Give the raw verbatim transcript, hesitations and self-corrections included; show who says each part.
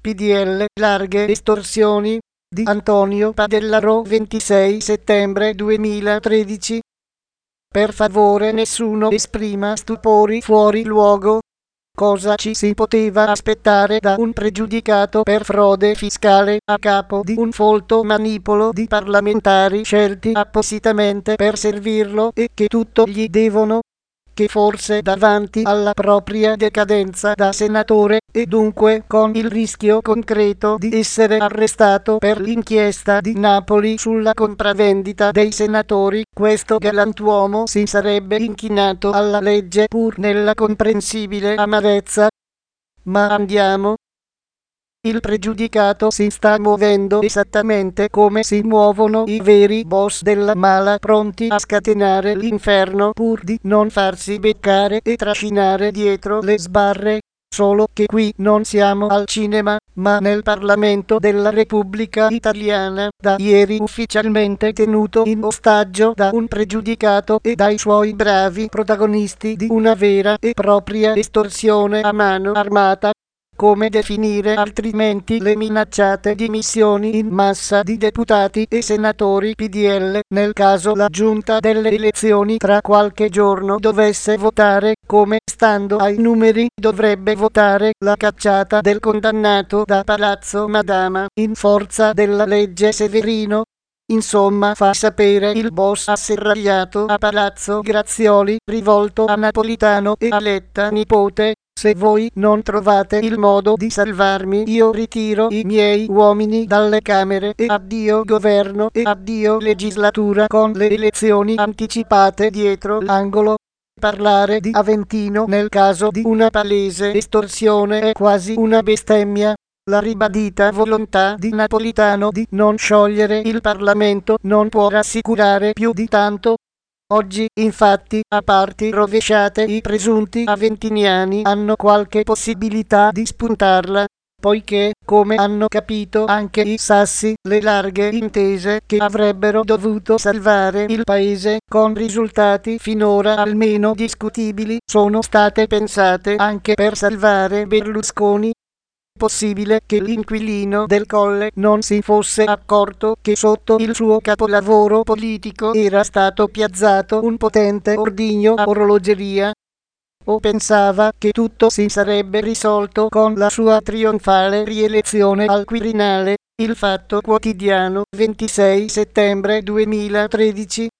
Speaker 1: P D L larghe estorsioni di Antonio Padellaro ventisei settembre duemilatredici. Per favore nessuno esprima stupori fuori luogo. Cosa ci si poteva aspettare da un pregiudicato per frode fiscale a capo di un folto manipolo di parlamentari scelti appositamente per servirlo e che tutto gli devono? Che forse davanti alla propria decadenza da senatore e dunque con il rischio concreto di essere arrestato per l'inchiesta di Napoli sulla compravendita dei senatori, questo galantuomo si sarebbe inchinato alla legge pur nella comprensibile amarezza. Ma andiamo. Il pregiudicato si sta muovendo esattamente come si muovono i veri boss della mala, pronti a scatenare l'inferno pur di non farsi beccare e trascinare dietro le sbarre. Solo che qui non siamo al cinema, ma nel Parlamento della Repubblica Italiana, da ieri ufficialmente tenuto in ostaggio da un pregiudicato e dai suoi bravi protagonisti di una vera e propria estorsione a mano armata. Come definire altrimenti le minacciate dimissioni in massa di deputati e senatori P D L nel caso la giunta delle elezioni tra qualche giorno dovesse votare, come stando ai numeri dovrebbe votare, la cacciata del condannato da Palazzo Madama in forza della legge Severino? Insomma, fa sapere il boss asserragliato a Palazzo Grazioli, rivolto a Napolitano e a Letta nipote: se voi non trovate il modo di salvarmi, io ritiro i miei uomini dalle Camere e addio governo e addio legislatura con le elezioni anticipate dietro l'angolo. Parlare di Aventino nel caso di una palese estorsione è quasi una bestemmia. La ribadita volontà di Napolitano di non sciogliere il Parlamento non può rassicurare più di tanto. Oggi, infatti, a parti rovesciate i presunti aventiniani hanno qualche possibilità di spuntarla, poiché, come hanno capito anche i sassi, le larghe intese che avrebbero dovuto salvare il paese con risultati finora almeno discutibili sono state pensate anche per salvare Berlusconi. Possibile che l'inquilino del Colle non si fosse accorto che sotto il suo capolavoro politico era stato piazzato un potente ordigno a orologeria? O pensava che tutto si sarebbe risolto con la sua trionfale rielezione al Quirinale? Il Fatto Quotidiano, ventisei settembre duemilatredici.